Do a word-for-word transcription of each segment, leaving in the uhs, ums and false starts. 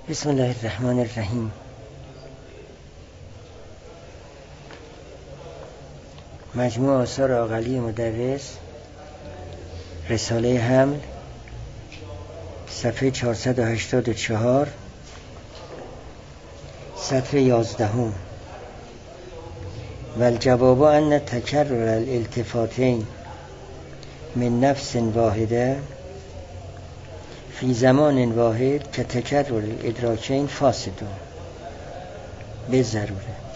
بسم الله الرحمن الرحیم. مجموع آثار عاقلی مدرس، رساله حمل، صفحه چهارصد و هشتاد و چهار، سطر یازدهم. و الجواب ان تکرر الالتفاتین من نفس واحده فی زمان واحد که تکرر الادراکین فاسدون به ضروره.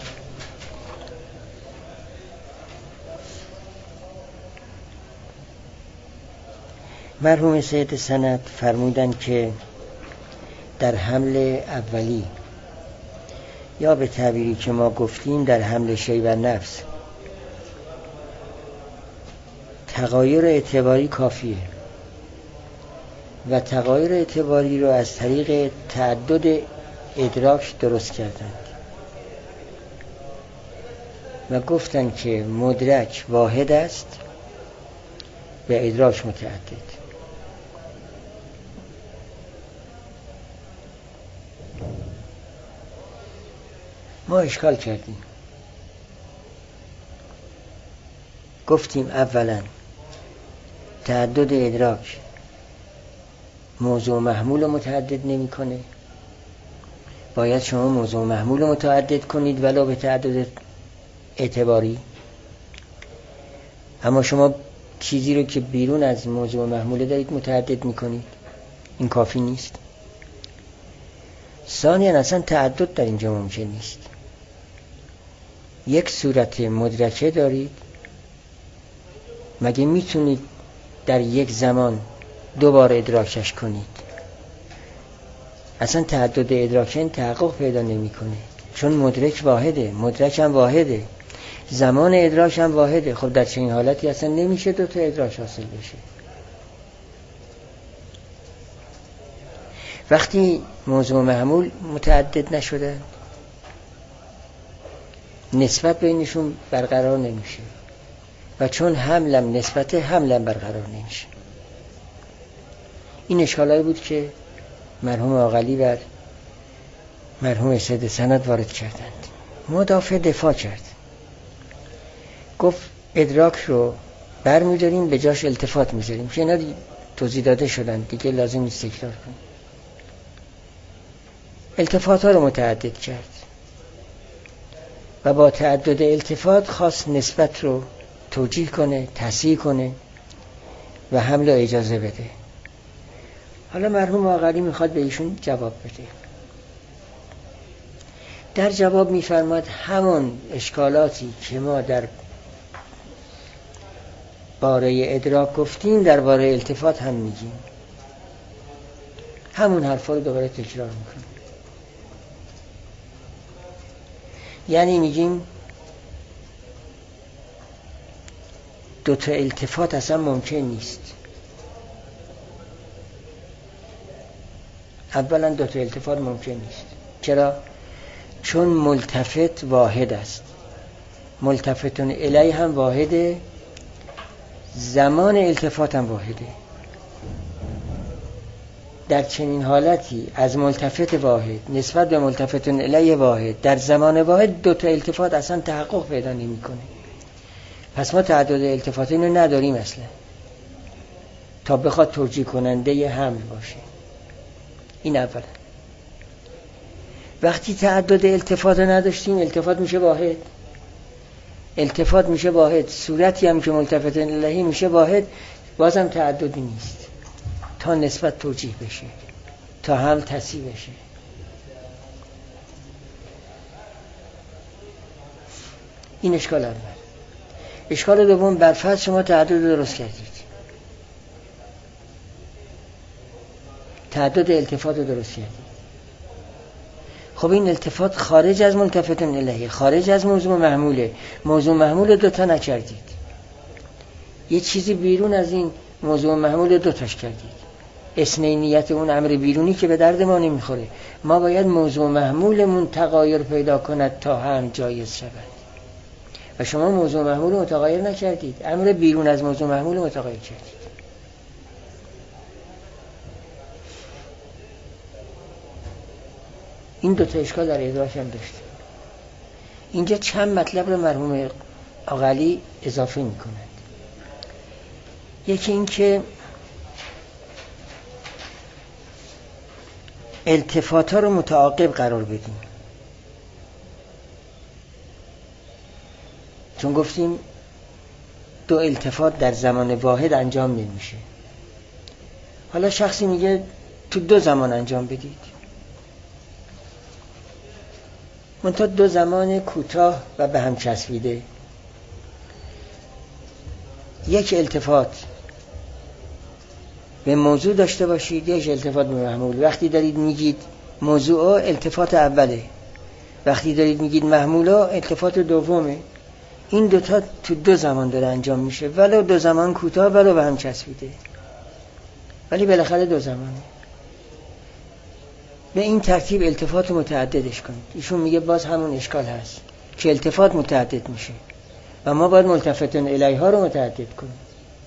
مرحوم سید سند فرمودن که در حمل اولی یا به تعبیری که ما گفتیم در حمل شی و نفس تغایر اعتباری کافیه و تغایر اعتباری رو از طریق تعدد ادراک درست کردند و گفتن که مدرک واحد است و ادراک متعدد. ما اشکال کردیم، گفتیم اولا تعدد ادراک موضوع محمول متعدد نمی کنه، باید شما موضوع محمول متعدد کنید ولو به تعدد اعتباری. اما شما چیزی رو که بیرون از موضوع محمول دارید متعدد می کنید، این کافی نیست. ثانیاً اصلا تعدد در اینجا ممکن نیست. یک صورت مدرکه دارید، مگه میتونید در یک زمان دوبار ادراکش کنید؟ اصلا تعدد ادراکین تحقق پیدا نمیکنه، چون مدرک واحده، مدرک هم واحده، زمان ادراک هم واحده. خب در چنین حالتی اصلا نمیشه دو تا ادراک حاصل بشه. وقتی موضوع محمول متعدد نشده نسبت بینشون برقرار نمیشه و چون حملم نسبت حملم برقرار نمیشه. این اشکالایی بود که مرحوم عاقلی بر مرحوم سید سند وارد کردند. مدافع دفاع کرد، گفت ادراک رو بر می‌داریم به جاش التفات می‌ذاریم که اینا توضیح داده شدن دیگه، لازم نیست تکرار کنیم. التفات ها رو متعدد کرد و با تعدد التفات خواست نسبت رو توجیه کنه، تصحیح کنه و حمل رو اجازه بده. حالا مرحوم عاقلی میخواد به ایشون جواب بده. در جواب میفرماد همون اشکالاتی که ما در باره ادراک گفتیم در باره التفات هم میگیم، همون حرفا رو دوباره تکرار میکنیم. یعنی میگیم دو تا التفات اصلا ممکن نیست. اولا دو تا التفات ممکن نیست. چرا؟ چون ملتفت واحد است، ملتفتون الی هم واحده، زمان التفات هم واحده. در چنین حالتی از ملتفت واحد نسبت به ملتفتون الی واحد در زمان واحد دو تا التفات اصلا تحقق پیدا نمی کنه. پس ما تعدد التفات اینو نداریم اصلا تا بخواد توجیه کننده حمل باشه. این اولا. وقتی تعدد التفات نداشتیم التفات میشه واحد، التفات میشه واحد، صورتی هم که ملتفت الیه میشه واحد، بازم تعددی نیست تا نسبت توجیه بشه، تا حمل تصحیح بشه. این اشکال اول. اشکال دوم، برفرض شما تعدد درست کردید، تعدد التفات درست کردید. خب این التفات خارج از ملتفت الیه، خارج از موضوع محموله، موضوع محمول دوتا نکردید، یه چیزی بیرون از این موضوع محمول دوتاش کردید. اثنینیت اون امر بیرونی که به درد ما نمیخوره. ما باید موضوع محمولمون تغایر پیدا کند تا هم جایز شود و شما موضوع محمول متغایر نکردید، امر بیرون از موضوع محمول متغایر کردید. این دوتا اشکال در ادراک هم داشته. اینجا چند مطلب رو مرحوم آقلی اضافه می کند. یکی این که التفات ها رو متعاقب قرار بدیم، چون گفتیم دو التفات در زمان واحد انجام نمیشه. حالا شخصی میگه تو دو زمان انجام بدید، منتها دو زمان کوتاه و به هم چسبیده. یک التفات به موضوع داشته باشید، یک التفات به محمول. وقتی دارید میگید موضوع التفات اوله، وقتی دارید میگید محمول التفات دومه. این دوتا تو دو زمان داره انجام میشه، ولو دو زمان کوتاه ولو به هم چسبیده، ولی بالاخره دو زمانه. به این ترتیب التفات متعددش کنید. ایشون میگه باز همون اشکال هست که التفات متعدد میشه و ما باید ملتفتون الیها رو متعدد کنیم.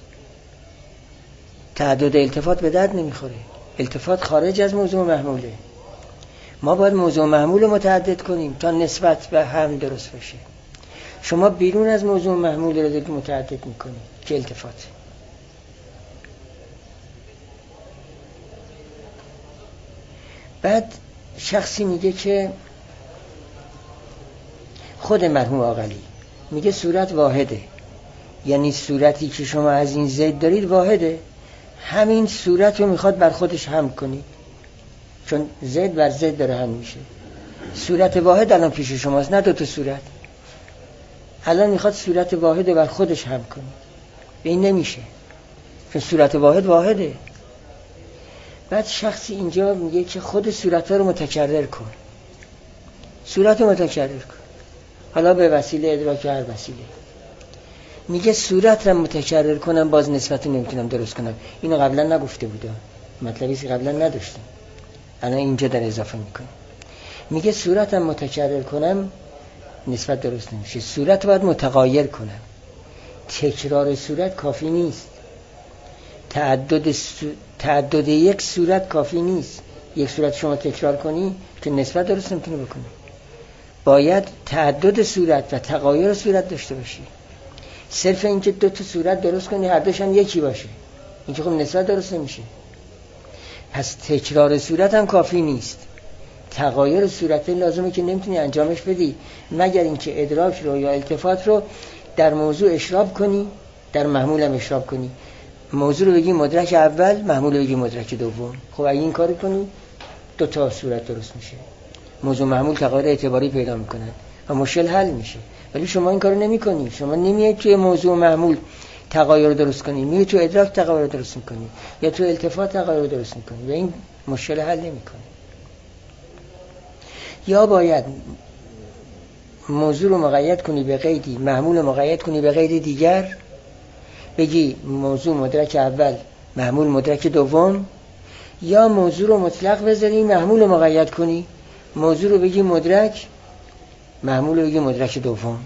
تعدد التفات به درد نمیخوره، التفات خارج از موضوع محموله. ما باید موضوع محمول رو متعدد کنیم تا نسبت به هم درست بشه. شما بیرون از موضوع محمول رو دارید متعدد میکنید که التفات. بعد شخصی میگه که خود مرحوم آقلی میگه صورت واحده، یعنی صورتی که شما از این زید دارید واحده، همین صورت رو میخواد بر خودش هم کنید، چون زید بر زید داره هم میشه. صورت واحد الان پیش شماست، نه دو تا صورت. الان میخواد صورت واحد بر خودش هم کنید، به این نمیشه، چون صورت واحد واحده. بعد شخصی اینجا میگه که خود صورت ها رو متکرر کن، صورت رو متکرر کن، حالا به وسیله ادراک هر وسیله. میگه صورت رو متکرر کنم باز نسبت رو نمیتونم درست کنم. اینو قبلا نگفته بودم، مطلبی که قبلا نداشتم، الان اینجا در اضافه میکنم. میگه صورت رو متکرر کنم نسبت درست نمیشه، صورت رو باید متغایر کنم. تکرار صورت کافی نیست، تعدد س... تعدد یک صورت کافی نیست. یک صورت شما تکرار کنی که نسبت درست نمیتونه بکنی، باید تعدد صورت و تغایر صورت داشته باشی. صرف اینکه دو تا صورت درست کنی هر دوشن یکی باشه، این که خب نسبت درست نمیشه. پس تکرار صورت هم کافی نیست، تغایر صورت لازمه که نمیتونی انجامش بدی مگر اینکه ادراک رو یا التفات رو در موضوع اشراب کنی، در محمول هم اشراب کنی. موضوع رو بگی مدرک اول، محمول رو بگی مدرک دوم. خب اگه این کاری کنی دو تا صورت درست میشه، موضوع محمول تغایر اعتباری پیدا میکنن و مشکل حل میشه. ولی شما این کارو نمیکنی، شما نمیای توی موضوع محمول تغایر رو درست کنی، میای تو ادراک تغایر رو درست میکنی یا تو التفات تغایر رو درست میکنی و این مشکل حل نمیکنه. یا باید موضوع رو مقید کنی به قیدی، محمول رو مقید کنی به قید دیگر، بگی موضوع مدرک اول، محمول مدرک دوم، یا موضوع رو مطلق بذاری، محمول رو مقید کنی، موضوع رو بگی مدرک، محمول رو بگی مدرک دوم،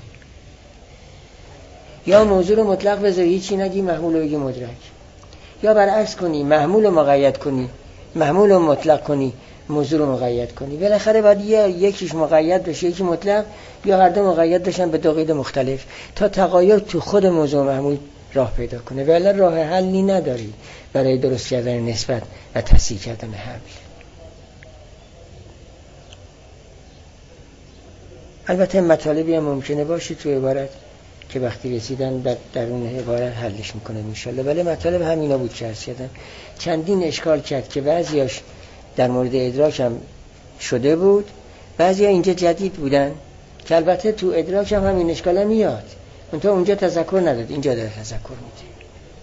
یا موضوع رو مطلق بذاری هیچی نگی، محمول رو بگی مدرک، یا برعکس کنی، محمول رو مقید کنی، محمول رو مطلق کنی، موضوع رو مقید کنی. بالاخره باید یا یکیش مقید بشه یکی مطلق، یا هر دو مقید بشن به دو قید مختلف تا تغایر تو خود موضوع محمول راه پیدا کنه. ولی راه حلی نداری برای درست کردن نسبت و تصحیح کردن حمل. البته مطالبی هم ممکنه باشه تو عبارت که وقتی رسیدن در درون عبارت حلش میکنه انشالله، ولی مطالب همینا بود که عرض کردم. چندین اشکال کرد که بعضیاش در مورد ادراک هم شده بود، بعضی ها اینجا جدید بودن که البته تو ادراک هم همین اشکال هم میاد، منتها اونجا تذکر نداد، اینجا داره تذکر میده.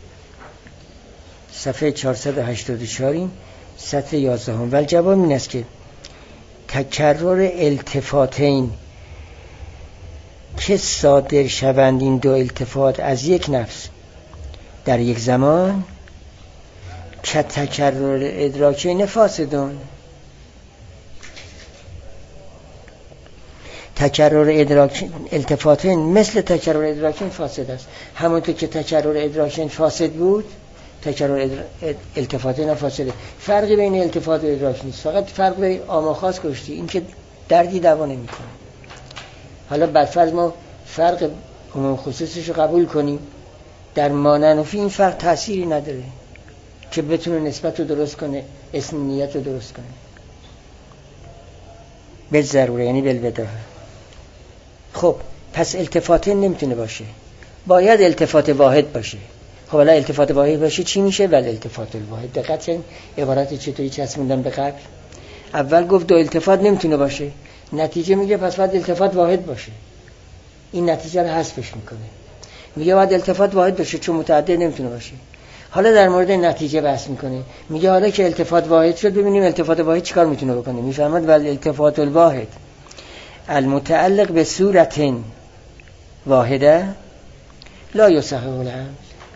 صفحه چهارصد و هشتاد و چهار سطر یازده هم. ولی جواب این است که تکرر التفاتین که صادر شوند این دو التفات از یک نفس در یک زمان که تکرر ادراکین فاسدون، تکرر ادراک التفاتین مثل تکرر ادراکین فاسد است. همونطور که تکرر ادراکین فاسد بود تکرر ادر... التفاتین فاسده. فرقی بین التفات و ادراک نیست، فقط فرق بین عام و خاص گذاشتی، این که دردی دوا نمیکنه. حالا برفرض ما فرق عموم خصوصش رو قبول کنیم، در ماننفی این فرق تأثیری نداره که بتونه نسبت رو درست کنه، اسم نیت رو درست کنه. به ضروره، یعنی بالبداهه. خب پس التفات نمیتونه باشه، باید التفات واحد باشه. خب حالا التفات واحد باشه چی میشه؟ ول التفات الواحد. دقت کن عبارت چطوری چسبوندن به قبل. اول گفت دو التفات نمیتونه باشه، نتیجه میگه پس باید التفات واحد باشه. این نتیجه رو حذفش میکنه، میگه باید التفات واحد باشه چون متعدد نمیتونه باشه. حالا در مورد نتیجه بحث میکنه، میگه حالا که التفات واحد شد ببینیم التفات واحد چیکار میتونه بکنه. میفهمد ول التفات الواحد المتعلق به صورت واحده لا یصح العمل.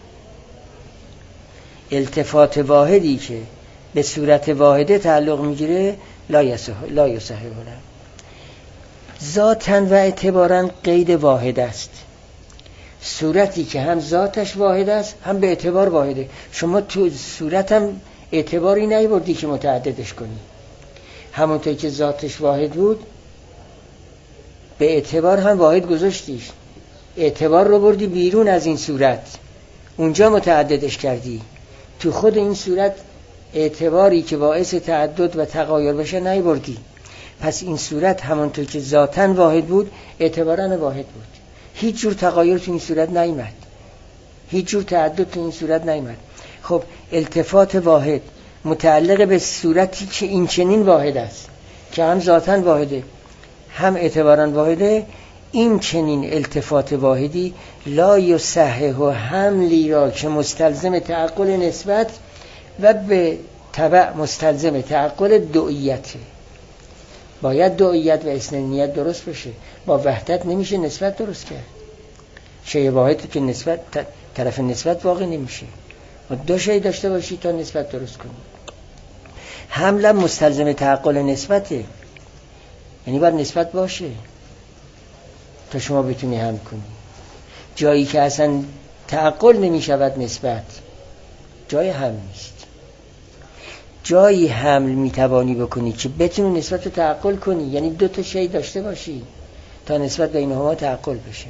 التفات واحدی که به صورت واحده تعلق میگیره لا یصح لا یصح العمل. ذاتاً و اعتباراً قید واحد است. صورتی که هم ذاتش واحد است هم به اعتبار واحده. شما تو صورت هم اعتباری نیاوردی که متعددش کنی، همونطور که ذاتش واحد بود به اعتبار هم واحد گذاشتیش، اعتبار رو بردی بیرون از این صورت، اونجا متعددش کردی. تو خود این صورت اعتباری که باعث تعدد و تغایر بشه نیاوردی. پس این صورت همونطور که ذاتاً واحد بود اعتباراً واحد بود. هیچ جور تغایر تو این صورت نیامد، هیچ جور تعدد تو این صورت نیامد. خب التفات واحد متعلق به صورتی که این چنین واحد است که هم ذاتاً واحده هم اعتباراً واحده، این چنین التفات واحدی لا یصحح حملی را که مستلزم تعقل نسبت و به تبع مستلزم تعقل دعیته. باید دعیت و اسنانیت درست بشه، با وحدت نمیشه نسبت درست کرد. شیء واحد که نسبت طرف نسبت واقع نمیشه، و دو شیء داشته باشی تا نسبت درست کنی. حمل مستلزم تعقل نسبته، یعنی باید نسبت باشه تا شما بتونی حمل کنی. جایی که اصلا تعقل نمیشود نسبت، جای حمل نیست. جایی حمل میتوانی بکنی که بتونی نسبت رو تعقل کنی، یعنی دو تا شی داشته باشی تا نسبت بینهما تعقل بشه.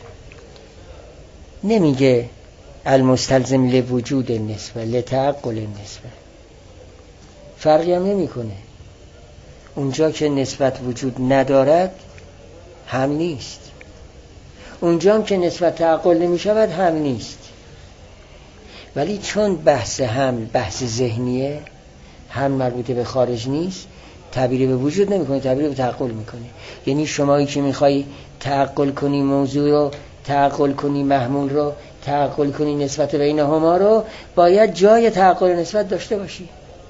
نمیگه المستلزم لوجود النسبه لتعقل النسبه، فرقی هم نمی کنه. اونجا که نسبت وجود ندارد هم نیست، اونجا هم که نسبت تعقل نمی شود هم نیست. ولی چون بحث حمل بحث ذهنیه، هم مربوطه به خارج نیست، تعبیر به وجود نمی کنه، تعبیر به تعقل می کنه. یعنی شمایی که می خواهی تعقل کنی موضوع رو، تعقل کنی محمول رو، تعقل کنی نسبت بینهما رو، باید جای تعقل نسبت داشته باشی.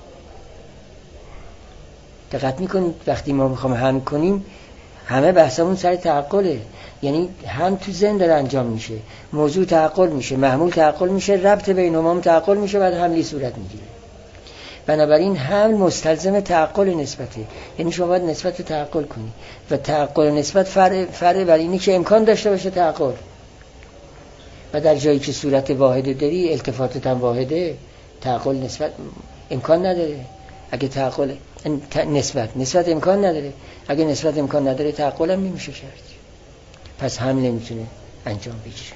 دقت میکنید وقتی ما میخوام هم کنیم همه بحثمون سر تعقله، یعنی هم تو ذهن داره انجام میشه، موضوع تعقل میشه، محمول تعقل میشه، ربط بینهما تعقل میشه، بعد حملی صورت میگیره. بنابراین حمل مستلزم تعقل نسبته، یعنی شما باید نسبت رو تعقل کنی و تعقل نسبت فرع فرع بر اینه که امکان داشته باشه تعقل. و در جایی که صورت واحده داری، التفاتت هم واحده، تعقل نسبت امکان نداره. اگه تعقل نسبت نسبت امکان نداره، اگه نسبت امکان نداره تعقل هم نمیشه کرد. پس حمل نمیتونه انجام بگیره.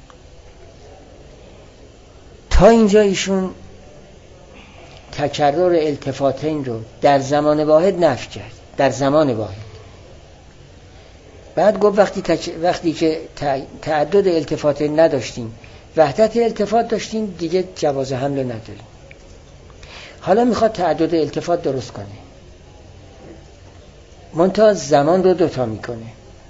تا اینجا ایشون تکرر التفاتین رو در زمان واحد نفی کرد، در زمان واحد. بعد گفت وقتی تک... وقتی که تعدد التفاتین نداشتیم، وحدت التفات داشتیم، دیگه جواز حمل نداریم. حالا میخواد تعدد التفات درست کنه، منتها زمان رو دوتا میکنه.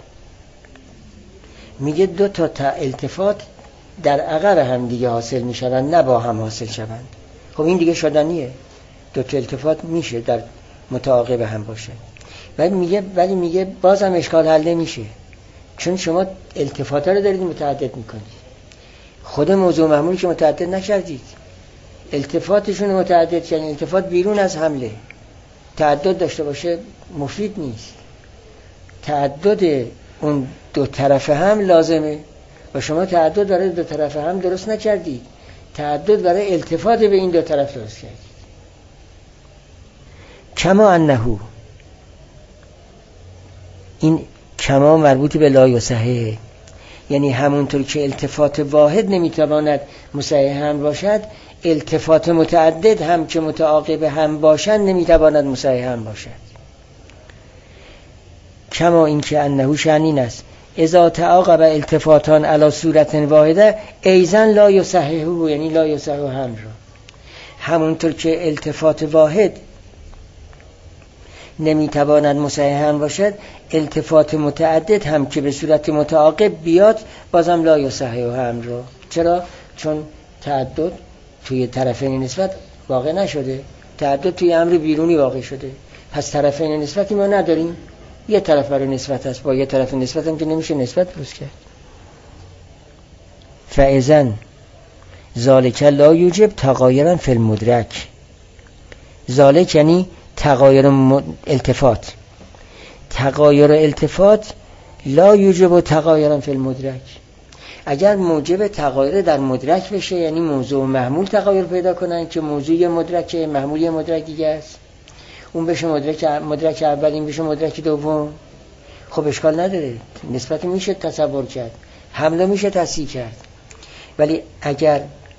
میگه دو تا التفات در عقب هم دیگه حاصل میشوند، نه با هم حاصل شوند. خب این دیگه شدنیه، دو تا التفات میشه در متعاقب هم باشه. ولی میگه ولی میگه بازم اشکال حل نمیشه، چون شما التفات رو دارید متعدد میکنید، خود موضوع محمولی که متعدد نکردید، التفاتشون متعدد کردید. التفات بیرون از حمله، تعدد داشته باشه مفید نیست. تعدد اون دو طرف هم لازمه و شما تعدد برای دو طرف هم درست نکردید، تعدد برای التفات به این دو طرف درست کردید. کما انهو این کما مربوط به لا یصحح، یعنی همونطور که التفات واحد نمیتواند مصحح هم باشد، التفات متعدد هم که متعاقب هم باشند نمیتواند مصحح هم باشد. کما این که انه شأن است اذا تعاقب التفاتان علی صورت واحده ایزن لا یصححه، یعنی لا یصحح هم را همونطور که التفات واحد نمیتواند مصحح هم باشد، التفات متعدد هم که به صورت متعاقب بیاد بازم لا یصحح هم را. چرا؟ چون تعدد توی طرفین نسبت واقع نشده، تعدد توی امر بیرونی واقع شده، پس طرفین نسبتی ما نداریم، یه طرف برای نسبت هست، با یه طرف نسبت هم که نمیشه نسبت روز کرد. فاذن ذالک لا یوجب تغایرا فی المدرک، ذالک یعنی تغایر التفات، تغایر التفات لا یوجب تغایرا فی المدرک. اگر موجب تغایر در مدرک بشه، یعنی موضوع و محمول تغایر پیدا کنن که موضوع مدرک محمول مدرک دیگه است، اون بشه مدرک مدرک اول، این بشه مدرک دوم، خب اشکال نداره، نسبت میشه تصور کرد، حمله میشه تصحیح کرد. ولی اگر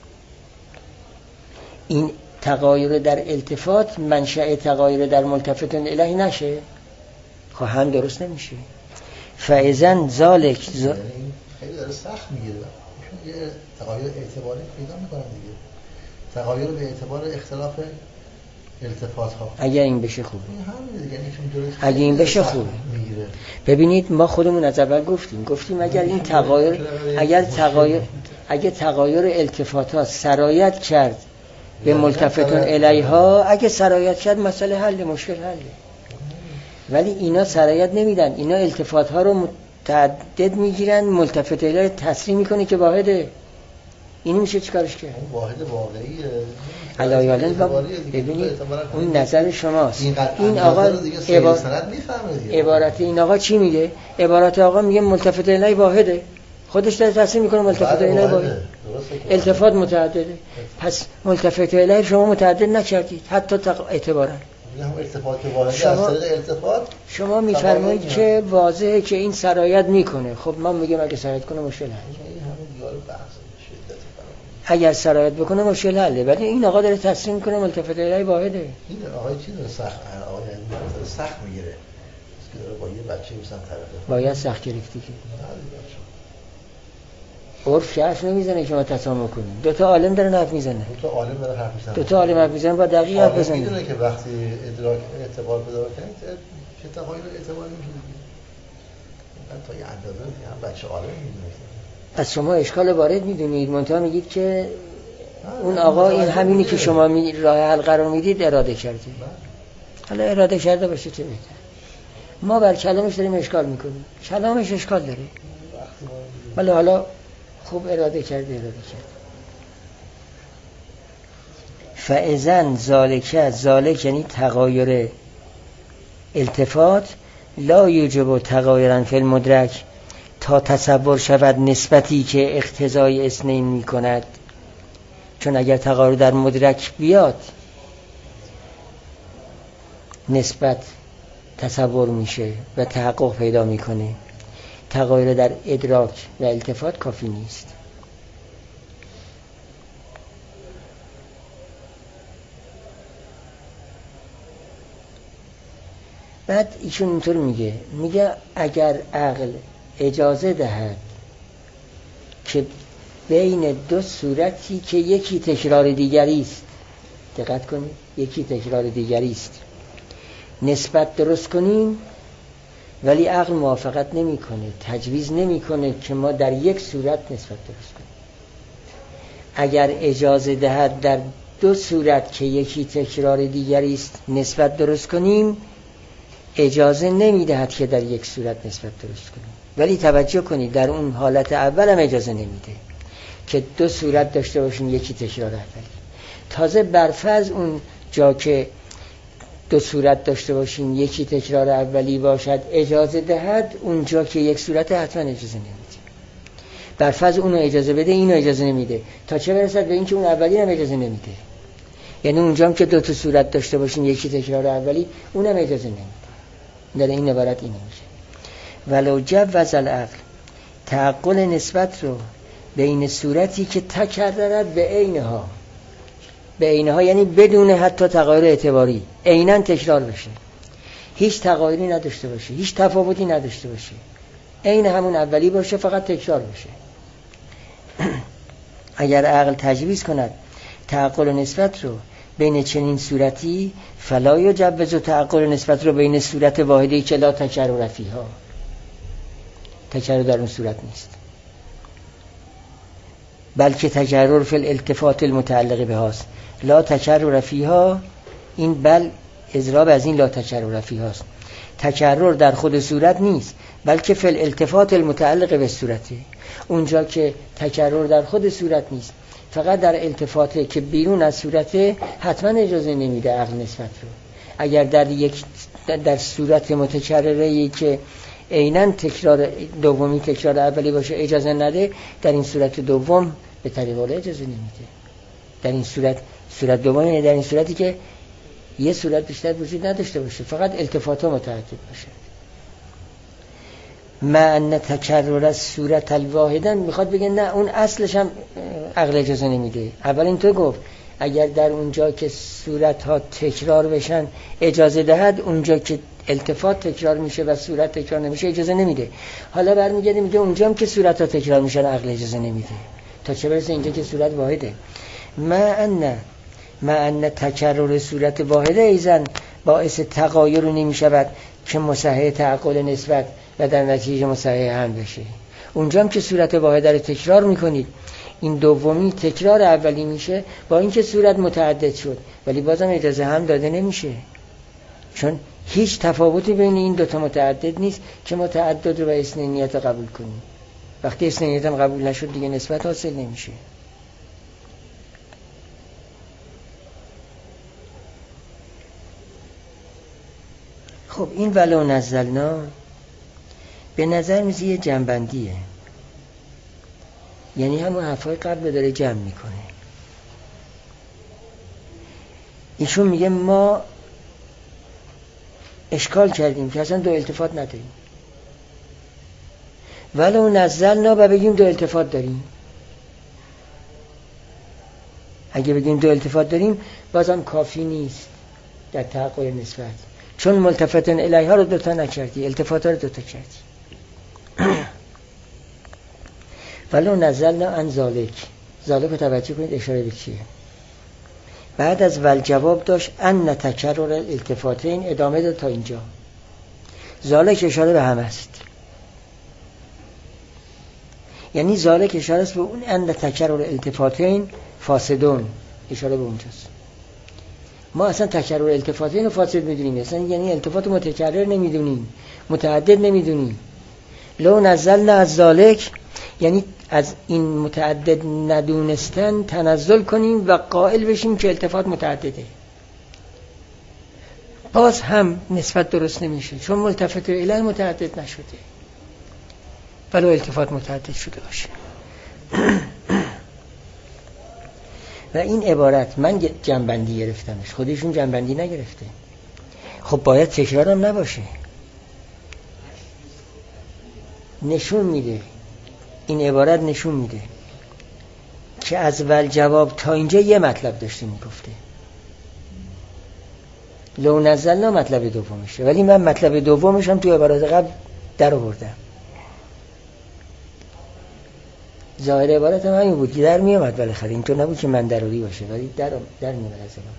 این تغایر در التفات منشأ تغایر در ملتفت الیه نشه، خب هم درست نمیشه. فاذن ذالک ز... خیلی داره سخت میگیره، یه تغایر اعتباری پیدا میکنن دیگه، تغایر به اعتبار اختلاف التفات ها. اگر این بشه خوبه، اگر این بشه خوبه. ببینید ما خودمون از اول گفتیم گفتیم اگر این تغایر اگر تغایر اگر تغایر التفات ها سرایت کرد به ملتفتون الیها، اگه سرایت کرد مسئله حل، مشکل حله. ولی اینا سرایت نمیدن، اینا التفات ها رو متعدد میگیرن، ملتفت الیه تصریح میکنه که واحده. این میشه چیکارش کرد؟ واحد واقعیه. علایالن بابا ببینید اون نظر شماست. این آقا عبارت عبارت این آقا چی میگه؟ عبارت آقا میگه ملتفت الیه واحده، خودش داره تصریح میکنه ملتفت الیه واحده، التفات متعدده. پس ملتفت الیه شما متعدد نکردید حتی اعتبارا. التفات واحده از طریق التفات شما میفرمایید که واضحه که این سرایت میکنه. خب من میگم اگه سرایت کنه مشکل حل، اگر سرایت بکنه مشکل حله. ولی این آقا داره تصریح میکنه ملتفت الیه واحده. این آقای چی داره سخت آقا داره سخت میگیره که داره با یه بچه مثلا طرفه باید سخت گرفتی که عرف شرف نمیزنه که ما تسامح کنیم. دو تا عالم داره حرف میزنه، دو تا عالم داره حرف میزنه، دو تا عالم حرف میزنه با دقیق حرف بزنه. میدونه که وقتی ادراک اعتبار پیدا کنید چه تغییر اعتباری میشه، تا یه اندازه هم بچه عالم میدونه. از شما اشکال وارد میدونید، منتها میگید که اون آقا این همینی که شما می راه حل قرار میدید اراده کردید. حالا اراده کرده باشه چه بهتر. ما بر کلامش داریم اشکال میکنیم، کلامش اشکال داره، ولی حالا خوب اراده کرده اراده کرده. فاذن ذالک، ذالک یعنی تغایر التفات، لا یوجب تغایرا فی المدرک، تا تصور شود نسبتی که اقتضای اثنین می کند. چون اگر تغایر در مدرک بیاد نسبت تصور میشه و تحقق پیدا میکنه، تغایر در ادراک و التفات کافی نیست. بعد ایشون اینطور میگه، میگه اگر عقل اجازه دهد که بین دو صورتی که یکی تکرار دیگری است، دقت کنید، یکی تکرار دیگری است، نسبت درست کنیم، ولی عقل موافقت نمیکنه، تجویز نمیکنه که ما در یک صورت نسبت درست کنیم. اگر اجازه دهد در دو صورت که یکی تکرار دیگری است نسبت درست کنیم، اجازه نمیدهد که در یک صورت نسبت درست کنیم. ولی توجه کنید در اون حالت اول هم اجازه نمیده که دو صورت داشته باشیم یکی تکرار اولی. تازه برفرض اون جا که دو صورت داشته باشیم یکی تکرار اولی باشد اجازه دهد، اونجا که یک صورت حتما اجازه نمیده. برفرض اونو اجازه بده اینو اجازه نمیده، تا چه برسد به این که اون اولی هم اجازه نمیده. یعنی اونجا هم که دو تا صورت داشته باشیم یکی تکرار اولی اونم اجازه نمیده. در این عبارت اینه میشه. ولو جوز العقل تعقل نسبت رو بین صورتی که تکررت به عینها، به عینها یعنی بدون حتی تغییر اعتباری، عیناً تکرار بشه، هیچ تغییری نداشته باشه، هیچ تفاوتی نداشته باشه، عین همون اولی باشه، فقط تکرار بشه. اگر عقل تجویز کند تعقل نسبت رو بین چنین صورتی، فلا یجوز تعقل نسبت رو بین صورت واحدی که لا تکرر فیها، تکرر در اون صورت نیست، بلکه تکرر فی الالتفات المتعلق بهاست. لا تکرر فیها، این بل اضراب از این لا تکرر فیهاست. تکرر در خود صورت نیست، بلکه فی الالتفات المتعلق به صورته. اونجا که تکرر در خود صورت نیست، فقط در التفاته که بیرون از صورته، حتما اجازه نمیده عقل نسبت رو. اگر در یک در صورت متکرره‌ای که عیناً تکرار دومی تکرار اولی باشه اجازه نده، در این صورت دوم به طریق اولی اجازه نمیده. در این صورت صورت دوم یعنی در این صورتی که یه صورت بیشتر وجود نداشته باشه، فقط التفات‌ها متعدد باشه. معنی تکرر از صورت الواحدن میخواد بگه نه، اون اصلش هم عقل اجازه نمیده. اول این تو گفت اگر در اونجا که صورت ها تکرار بشن اجازه دهد، اونجا که التفات تکرار میشه و صورت تکرار نمیشه اجازه نمیده. حالا برمیگرده میگه اونجا هم که صورت ها تکرار میشن عقل اجازه نمیده، تا چه برسه اینجا که صورت واحده. معنی معنی تکرر صورت واحده ایزن باعث تغایر نمیشود که مصحح تعقل نسبت و در نتیجه مصحح هم بشه. اونجا هم که صورت واحده رو تکرار میکنید، این دومی تکرار اولی میشه، با اینکه صورت متعدد شد ولی بازم اجازه هم داده نمیشه، چون هیچ تفاوتی بین این دوتا متعدد نیست که متعدد رو و اثنینیت رو قبول کنیم. وقتی اثنینیت هم قبول نشد دیگه نسبت حاصل نمیشه. خب این ولو نزلنا به نظر میاد یه جنبندیه، یعنی همون حرفای قبل داره جمع میکنه. ایشون میگه ما اشکال کردیم که اصلا دو التفات نداریم، ولو نزلنا و بگیم دو التفات داریم. اگه بگیم دو التفات داریم بازم کافی نیست در تحقق نسبت، چون ملتفتن الیها رو دوتا نکردی، التفات رو دوتا کردی. ولو نزلنا عن ذالک، ذالک رو توجه کنید اشاره به چیه. بعد از ول جواب داشت ان تکرر الالتفاتین، ادامه داد تا اینجا. ذالک اشاره به هم است، یعنی ذالک اشاره است به اون ان تکرر الالتفاتین فاسدون، اشاره به اونجاست. ما اصلا تکرر التفاتین رو فاسد میدونیم، اصلا یعنی التفات متکرر نمیدونیم، متعدد نمیدونیم. لو نزلنا از ذالک یعنی از این متعدد ندونستن تنزل کنیم و قائل بشیم که التفات متعدده، باز هم نسبت درست نمیشه، چون ملتفت الیه متعدد نشده ولو التفات متعدد شده باشه. و این عبارت من جنبندی گرفتمش، خودشون جنبندی نگرفته. خب باید تکرار هم نباشه. نشون میده، این عبارت نشون میده که از ول جواب تا اینجا یه مطلب داشته میگفته. لو نزلنا مطلب دومشه، ولی من مطلب دومش هم توی عبارات قبل در آوردم. ظاهر عبارت هم همین بود که در میامد، بالاخره اینطور نبود که من ضروری باشه، ولی در در میامد از عبارت.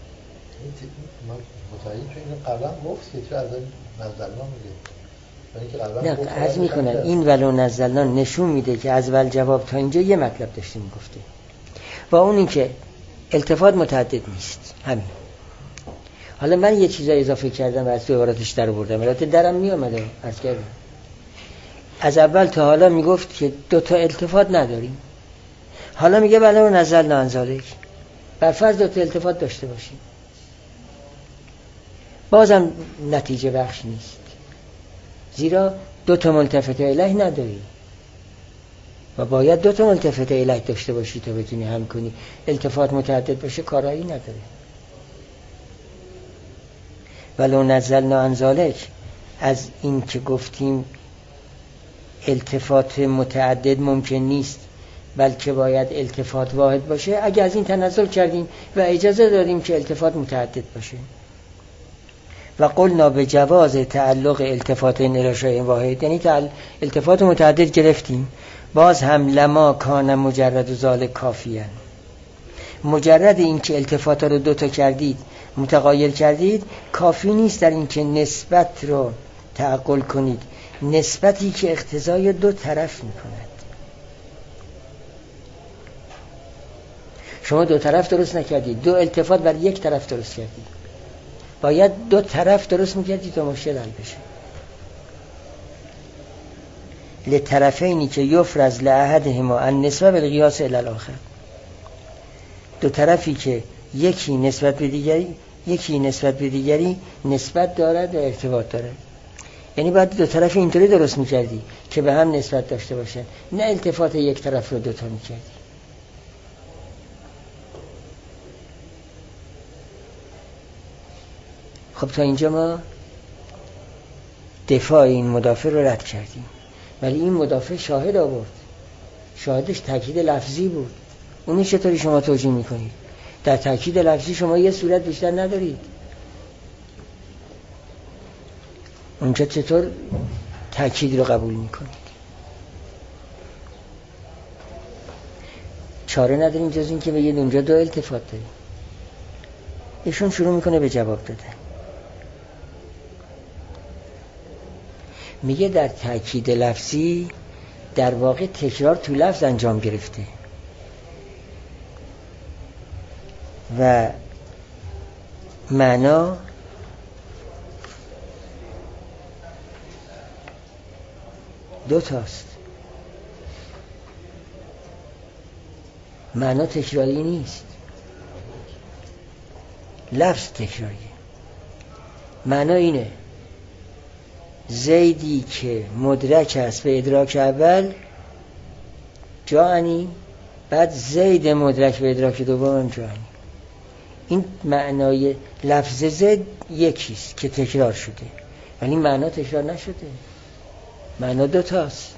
متعین چون قبلا گفت که چه از نزلنا میگه، نه عرض میکنن این ولو نزلنا نشون میده که از ول جواب تا اینجا یه مطلب داشته میگفته، و اون این که التفات متعدد نیست. همین. حالا من یه چیزا اضافه کردم و از تو عباراتش در آوردم، البته درم میامده عرض کردم. از اول تا حالا میگفت که دو تا التفات نداریم، حالا میگه ولو نزلنا عن ذالک، بر فرض دو تا التفات داشته باشیم، بازم نتیجه بخش نیست، زیرا دو تا ملتفت الیه نداری و باید دو تا ملتفت الیه داشته باشی تا بتونی هم کنی. التفات متعدد باشه کارایی نداره. ولو نزلنا عن ذالک، از این که گفتیم التفات متعدد ممکن نیست بلکه باید التفات واحد باشه، اگه از این تنزل کردیم و اجازه دادیم که التفات متعدد باشه. و قلنا به جواز تعلق التفاتین الی شیء واحد، یعنی التفات متعدد گرفتیم، باز هم لما کان مجرد ذالک کافیه، مجرد این که التفات رو دوتا کردید متغایر کردید کافی نیست در این که نسبت رو تعقل کنید، نسبتی که اقتضای دو طرف میکند. شما دو طرف درست نکردید، دو التفات بر یک طرف درست کردید، باید دو طرف درست میکردید تا مشکل حل بشه. لطرفینی که یفرض لاحدهما النسبه بالقیاس الی الاخر، دو طرفی که یکی نسبت به دیگری یکی نسبت به دیگری نسبت دارد و ارتباط دارد، یعنی باید دو طرف اینطوری درست میکردی که به هم نسبت داشته باشن، نه التفات یک طرف رو دوتا میکردی. خب تا اینجا ما دفاع این مدافع رو رد کردیم، ولی این مدافع شاهد آورد، شاهدش تاکید لفظی بود. اونی چطوری شما توجیه میکنید؟ در تاکید لفظی شما یه صورت بیشتر ندارید، اونجا چطور تاکید رو قبول میکنید؟ چاره نداریم جز این که بگید اونجا دو التفات داریم. ایشون شروع میکنه به جواب دادن، میگه در تاکید لفظی در واقع تکرار تو لفظ انجام گرفته و معنا دو تاست، معنا تکراری نیست، لفظ تکراریه. معنا اینه زیدی که مدرک است به ادراک اول جانی، بعد زید مدرک به ادراک دوم جانی. این معنای لفظ زید یکیست که تکرار شده، ولی معنا تکرار نشده، معنا دو تاست.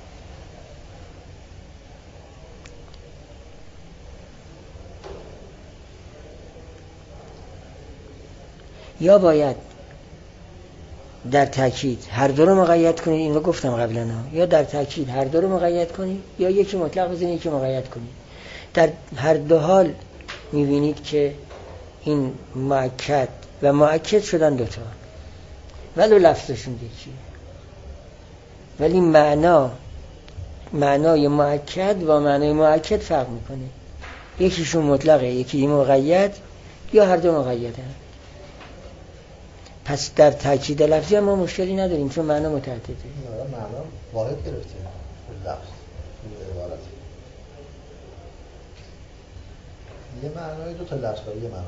یا باید در تاکید هر دو رو مقید کنید، این رو گفتم قبلا ها. یا در تاکید هر دو رو مقید کنید یا یکی مطلق بزنید یکی مقید کنید. در هر دو حال میبینید که این مؤکد و مؤکد شدن دوتا، ولو لفظشون یکیه، ولی معنا معنای مؤکد و معنای مؤکد فرق میکنه، یکیشون مطلقه یکی مقید یا هر دو مقیدن. پس در تاکید لفظی هم ما مشکلی نداریم چون معنا متعدده. معنا واحد گرفته لفظ عبارت یه معنای دو تا لفظ یه معنا.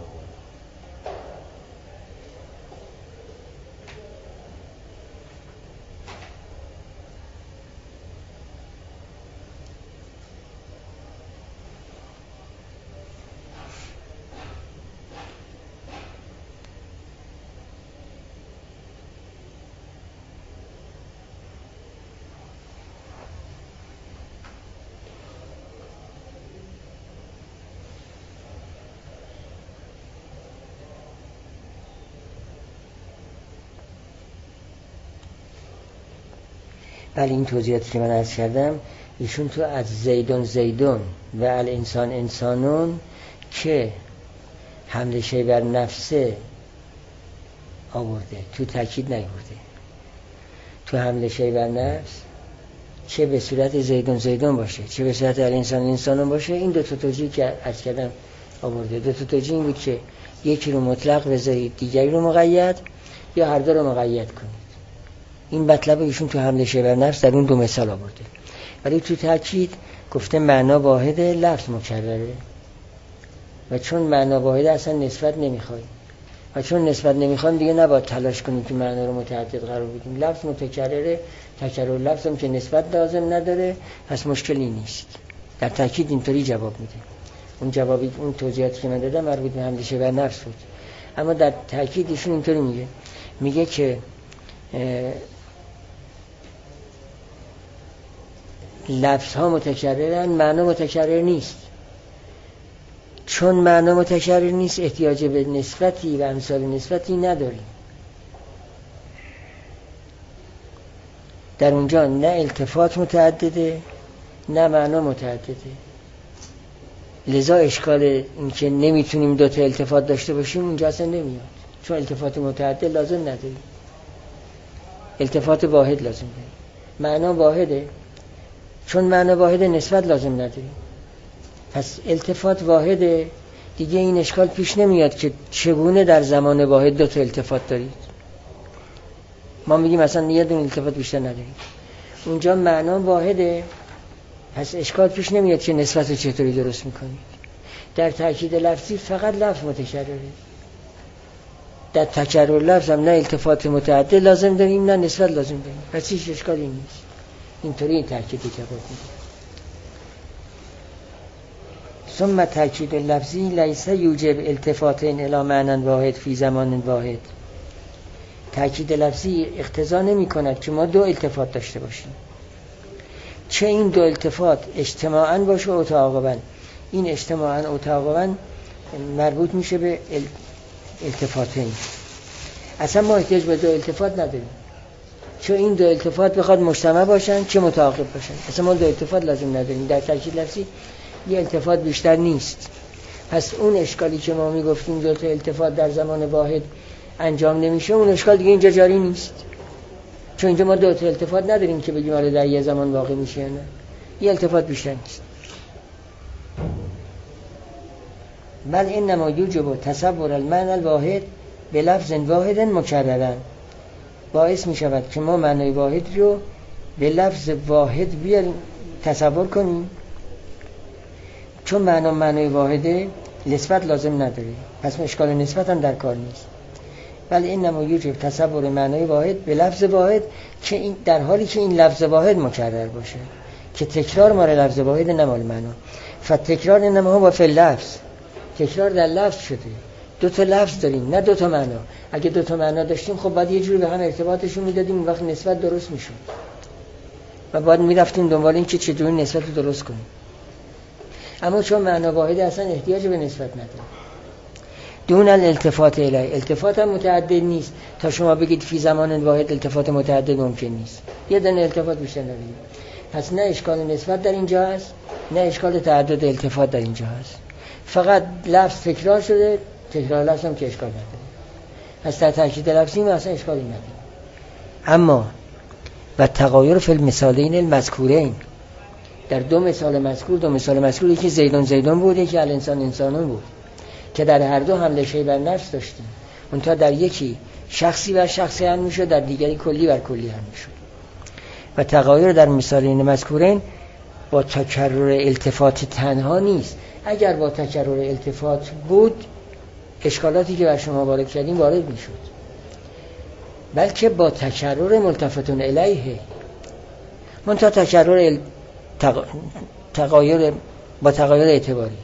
بله این توضیحاتی که من عرض کردم ایشون تو از زیدون زیدون و الانسان انسانون که حمل شی بر نفسه آورده، تو تاکید نیورده. تو حمل شی بر نفس چه به صورت زیدون زیدون باشه چه به صورت الانسان انسانون باشه، این دو تا توجیه که عرض کردم آورده. دو تا توجیه این بود که یکی رو مطلق بذارید دیگری رو مقید یا هر دو رو مقید کنید. این مطلب ایشون تو حمله شی بر نفس در اون دو مثال آورده، ولی تو تاکید گفته معنا واحده لفظ مکرره و چون معنا واحده اصلا نسبت نمیخواد و چون نسبت نمیخواد دیگه نباید تلاش کنیم که معنا رو متعدد قرار بدیم. لفظ متکرره، تکرر لفظ هم که نسبت لازم نداره پس مشکلی نیست. در تاکید اینطوری جواب میده. اون جوابی اون توضیحاتی که من دادم مربوط به حمله شی بر نفس بود، اما در تاکید ایشون اینطوری میگه میگه که لفظ ها متکررن، معنا متکرر نیست. چون معنا متکرر نیست احتیاج به نسبتی و امثال نسبتی نداریم. در اونجا نه التفات متعدده نه معنا متعدده. لذا اشکال این که نمیتونیم دوتا التفات داشته باشیم اونجا اصلا نمیاد، چون التفات متعدد لازم نداریم، التفات واحد لازم داریم. معنا واحده، چون معنا واحده نسبت لازم نداریم، پس التفات واحده. دیگه این اشکال پیش نمیاد که چگونه در زمان واحد دوتا التفات دارید. ما میگیم مثلا یه دونه التفات بیشتر نداریم، اونجا معنا واحده، پس اشکال پیش نمیاد که نسبت رو چطوری درست میکنید. در تأکید لفظی فقط لفظ متکرره، در تکرر لفظ هم نه التفات متعدد لازم داریم نه نسبت لازم داریم، پس هیچ اشکالی نیست. اینطوری این تأکید جواب میده. ثم تأکید لفظی لیس یوجب التفاتین الی معنی واحد فی زمان واحد. تأکید لفظی اقتضا نمی کند که ما دو التفات داشته باشیم، چه این دو التفات اجتماعاً باشه و تعاقباً. این اجتماعاً و تعاقباً مربوط میشه به التفاتین. اصلا ما احتیاج به دو التفات نداریم، چه این دو التفات بخواد مجتمع باشن چه متعاقب باشن، اصلا ما دو التفات لازم نداریم. در تأکید لفظی یه التفات بیشتر نیست. پس اون اشکالی که ما میگفتیم دو تا التفات در زمان واحد انجام نمیشه، اون اشکال دیگه اینجا جاری نیست، چون اینجا ما دو تا التفات نداریم که بگیم آره در یه زمان واقع میشه نه، یه التفات بیشتر نیست. بل انما یوجب تصور المعنى الواحد بلفظ واحد مکررا. باعث میشود که ما معنی واحد رو به لفظ واحد بیاریم تصور کنیم، چون معنا معنی واحده نسبت لازم نداره، پس اشکال نسبت هم در کار نیست. ولی انما یوجب تصور معنی واحد به لفظ واحد، که این در حالی که این لفظ واحد مکرر باشه، که تکرار مال لفظ واحد نه مال معنا. فتکرار انما هو فی اللفظ، تکرار در لفظ شده. دو تا لفظ داریم نه دو تا معنا. اگه دو تا معنا داشتیم خب بعد یه جوری به هم ارتباطشون میدادیم، اون وقت نسبت درست میشد و بعد میرفتیم دنبال این که چطوری نسبت رو درست کنیم. اما چون معنا واحد اصلا احتیاج به نسبت نداره. دون الالتفات الیه، التفات هم متعدد نیست تا شما بگید فی زمان واحد التفات متعدد ممکن نیست، یه دونه التفات بیشتر نداریم. پس نه اشکال نسبت در اینجا هست نه اشکال تعدد التفات در اینجا هست، فقط لفظ تکرار شده، تکرار لفظ هم که اشکال نداره. پس در تأکید لفظی ما اصلا اشکالی نداره. اما و تغایر فی المثالین المذکورین، در دو مثال مذکور، دو مثال مذکور، یکی زیدون زیدون بود، یکی الانسان انسانون بود، که در هر دو حمله شی بر نفس داشتیم. منتها در یکی شخصی بر شخصی هم میشد، در دیگری کلی بر کلی هم میشد. و تغایر در مثالین مذکورین با تکرر التفات تنها نیست. اگر با تکرر التفات بود اشکالاتی که بر شما وارد کردیم وارد میشد، بلکه با تکرر ملتفتون الیه. منتها تکرر تق... تغایر با تغایر اعتباری.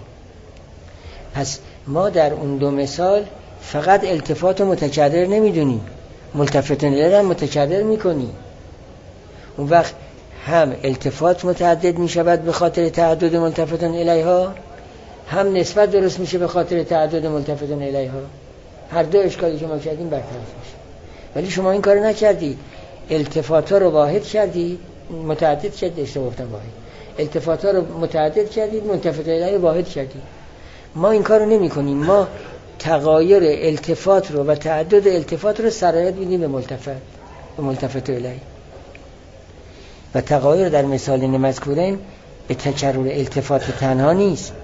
پس ما در اون دو مثال فقط التفات و متکرر نمیدونیم، ملتفتون الیه هم متکرر میکنیم. اون وقت هم التفات متعدد میشود به خاطر تعدد ملتفتون الیه ها، هم نسبت درست میشه به خاطر تعدد ملتفتون الیه ها. هر دو اشکالی که ما کردیم برطرف میشه. ولی شما این کار نکردید، التفات ها رو واحد کردید، متعدد کردید، اشتباه گفتم واحد، التفات ها رو متعدد کردید، ملتفتون الیه واحد کردید. ما این کار رو نمی کنیم، ما تغایر التفات رو و تعدد التفات رو سرایت میدیم به ملتفت به ملتفت الیه. و تغایر در مثالین مذکورین به تکرر التفات تنها نیست،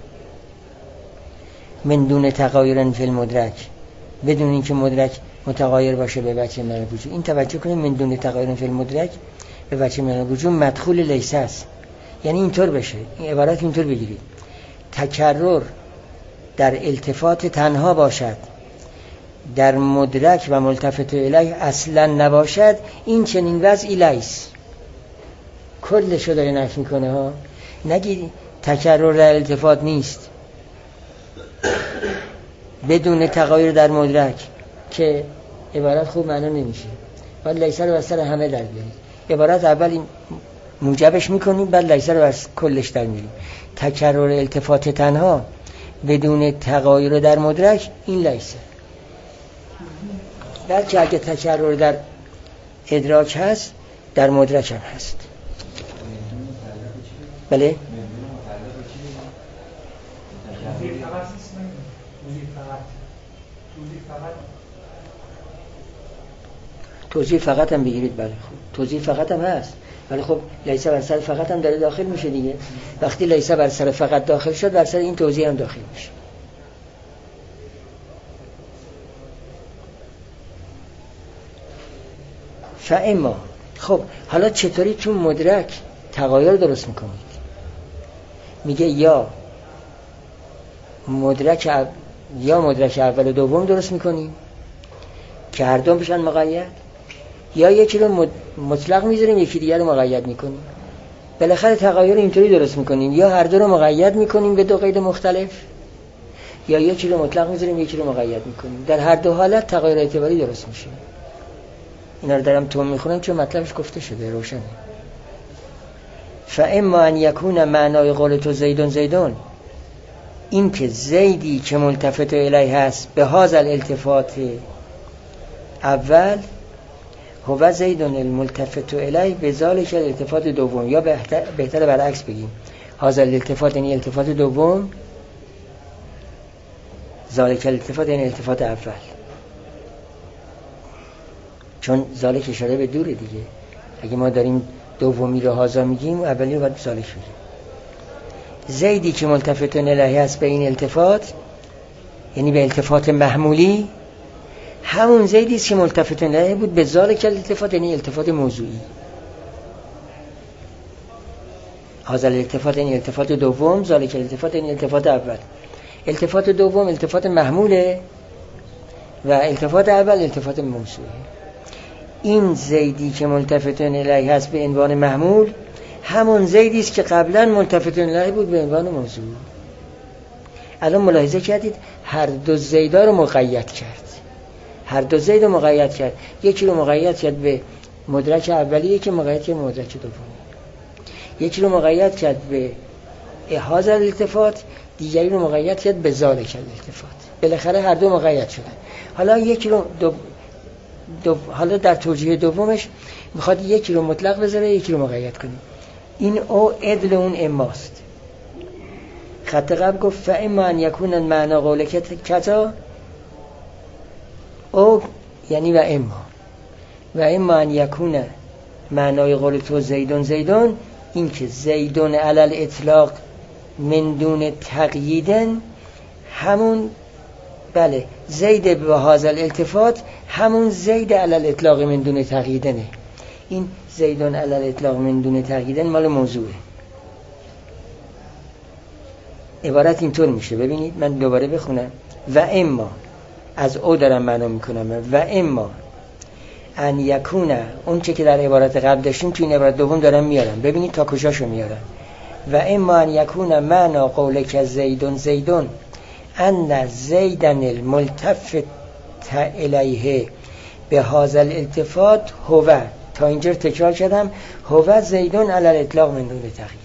من دون تغایر فی المدرک، بدون اینکه مدرک متغایر باشه به وجه من وجود. این توجه کنید، من دون تغایر فی المدرک به وجه من وجود مدخول لیس است، یعنی اینطور بشه، این عبارت اینطور بگیرید: تکرر در التفات تنها باشد، در مدرک و ملتفت الیه اصلا نباشد، این چنین وضعی لیس. کلش رو داره نفی میکنه ها، نگید تکرر در التفات نیست بدون تغایر در مدرک، که عبارت خوب معنا نمیشه. باید لیس رو بسر همه در بیارید. عبارت اول این موجبش میکنیم بعد لیسه رو بر کلش در میاریم. تکرر التفات تنها بدون تغایر در مدرک این لیسه. بلکه اگه تکرر در ادراک هست در مدرک هم هست. بله؟ توضیح فقط هم بگیرید. بله خب توضیح فقط هم هست، ولی خب لیسه بر سر فقط هم داره داخل میشه دیگه. وقتی لیسه بر سر فقط داخل شد بر سر این توضیح هم داخل میشه. فاما خب حالا چطوری تو مدرک تغایر درست میکنید؟ میگه یا مدرک او... یا مدرک اول و دوم درست میکنیم که هر دو بشن مقید، یا یکی رو مطلق میذاریم یکی دیگر رو مقید میکنیم. بالاخره تغایر اینطوری درست میکنیم یا هر دو رو مقید میکنیم به دو قید مختلف، یا یکی رو مطلق میذاریم یکی رو مقید میکنیم. در هر دو حالت تغایر اعتباری درست میشه. اینا رو دارم تو میخونم چون مطلبش گفته شده روشنه. فاما ان یکون معنای قول تو زیدون زیدون، این که زیدی که ملتفت الیه هست به هذا الالتفات اول هو زیدون الملتفت الیه به ذالک الالتفات دوم، یا بهتر بهتر برعکس بگیم هذا الالتفات یعنی التفات دوم، ذالک الالتفات یعنی التفات اول، چون ذالک اشاره به دوره دیگه. اگه ما داریم دومی رو هازا میگیم اولی رو باید ذالک بگیم. زیدی که ملتفت الیه هست به این التفات یعنی به التفات محمولی، همون زیدی است که ملتفت الیه بود به ذالک الالتفات یعنی التفات موضوعی. هذا الالتفات یعنی التفات دوم، ذالک الالتفات یعنی التفات اول. التفات دوم التفات محموله و التفات اول التفات موضوعی. این زیدی که ملتفت الیه هست به عنوان محمول همون زیدی است که قبلا ملتفت الیه بود به عنوان موضوع. الان ملاحظه کردید هر دو زیدا رو مقید کرد، هر دو زید رو مقید کرد. یکی رو مقید کرد به مدرک اولی، یکی مقید کرد به مدرک دومی. یکی رو مقید کرد به هذا الالتفات، دیگری رو مقید کرد به ذالک الالتفات. بالاخره هر دو مقید شدن. حالا یکی رو دو دو حالا در توجیه دومش میخواد یکی رو مطلق بذاره یکی رو مقید کنه. این او عدل اون اماست. خط قبل گفت فاما ان یکون المعنی قولک کذا، او یعنی و اما و اما ان یکون معنای قول تو زیدون زیدون، این که زیدون علی الاطلاق من دون تقییدن، همون بله زید به هذا الالتفات همون زید علی الاطلاق من دون تقییدنه. این زیدون علی الاطلاق من دون تقییدن مال موضوعه. عبارت اینطور میشه، ببینید من دوباره بخونم. و اما از او دارم معنا میکنم. و اما ان یکونه، اون چه که در عبارت قبل داشتیم تو این عبارت دوم دارم میارم، ببینید تا کجاشو میارم. و اما ان یکونه معنا قولک زیدون زیدون ان زیدن الملتفت الیه به هذا الالتفات هو، تا اینجا تکرار کردم، هو زیدون علی الاطلاق من دون تقیید.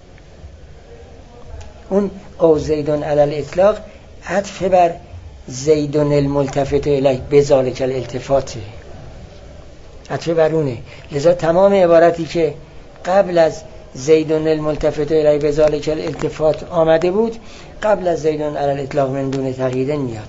اون او زیدون علی الاطلاق عطف بر زیدون الملتفت الیه به ذالک الالتفات، عطف بر اونه. لذا تمام عبارتی که قبل از زیدون الملتفت الیه به ذالک الالتفات آمده بود قبل از زیدون علی الاطلاق من دون تقیید میاد.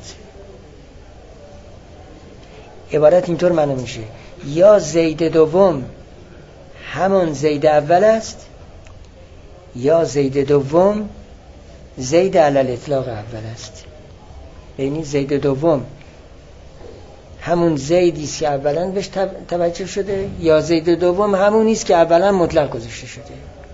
عبارت اینطور معنی میشه یا زید دوم همون زید اول است، یا زید دوم زید علی الاطلاق اول است. یعنی زید دوم همون زیدی است که اولا بهش توجه شده، یا زید دوم همون است که اولا مطلق گذاشته شده.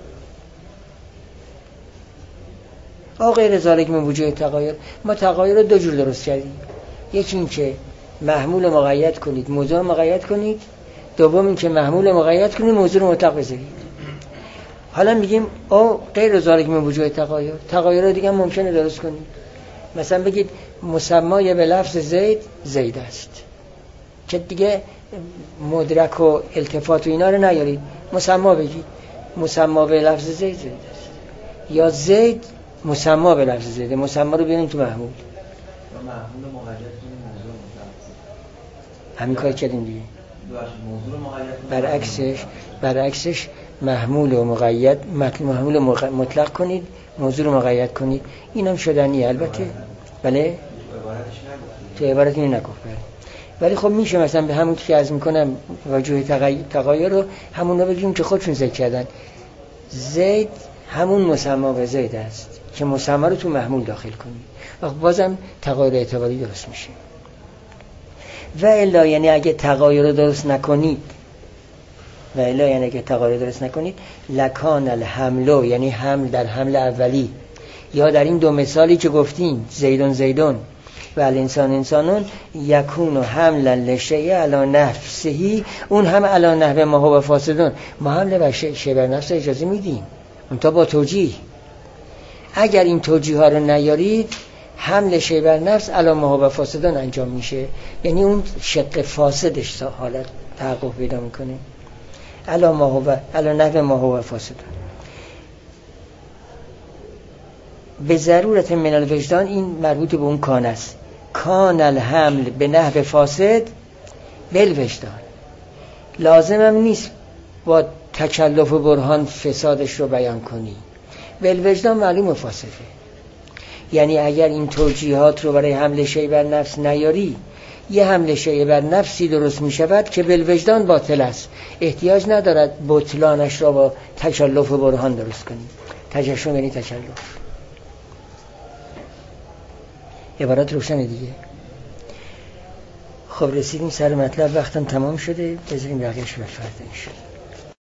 آ غیر ذالک من وجود تغایر، ما تغایر رو دو جور درست کردیم. یکی این که محمول مقید کنید موضوع مقید کنید، دوم این که محمول مقید کنید موضوع رو مطلق بذارید. حالا میگیم او غیر ذالک من وجود تغایر، تغایر رو دیگه ممکنه درست کنید. مثلا بگید مسمای به لفظ زید زید است، که دیگه مدرک و التفات و اینا رو نیارید، مسما بگید مسما به لفظ زید زید است، یا زید مسما به لفظ زید. مسما رو بیاریم تو محمول، محمول مقید کنیم موضوع مطلق، همین کار کردیم دیگه. موضوع مقید برعکسش برعکسش محمول و مقید، محمول مطلق کنید، موضوع رو مقید کنید. اینم شدنیه البته. بله تو عبارت اینو نگفت. بله ولی خب میشه مثلا به همون که عرض میکنم وجوه تغایر رو همون رو بگیم که خودشون ذکر کردن. زید همون مسما به زید است که مسما رو تو محمول داخل کنید و بازم تغایر اعتباری درست میشه. و الا یعنی اگه تغایر رو درست نکنید، و الا یعنی اگه تغایر درست نکنید، لکان الحملو یعنی حمل در حمل اولی، یا در این دو مثالی که گفتیم زیدون زیدون و الانسان انسانون، یکون و حملا لشیء علی نفسه، اون هم علی نحو ما هو فاسدون. ما حمل بر شیء بر نفس اجازه میدیم اون تا با توجیه. اگر این توجیه ها رو نیارید، حمل شیء بر نفس علی ما هو فاسدون انجام میشه، یعنی اون شق فاسدش حالت تحقق پیدا میکنه. علی ما هو علی نحو ما هو فاسدون. به ضرورت من الوجدان، این مربوط به اون کان است. کان الحمل به نحو فاسد بالوجدان. لازم هم نیست با تکلف و برهان فسادش رو بیان کنی، بالوجدان معلوم فاسده. یعنی اگر این توجیهات رو برای حمل شیء بر نفس نیاری، یه حمل شیء بر نفسی درست می شود که بالوجدان باطل است، احتیاج ندارد بطلانش را با تکلف و برهان درست کنی. تجشم یعنی تکلف. عبارت روشنه دیگه. خب رسیدیم سر مطلب، وقتم تمام شده، بذاریم بقیه‌اش به فردا انشاءالله.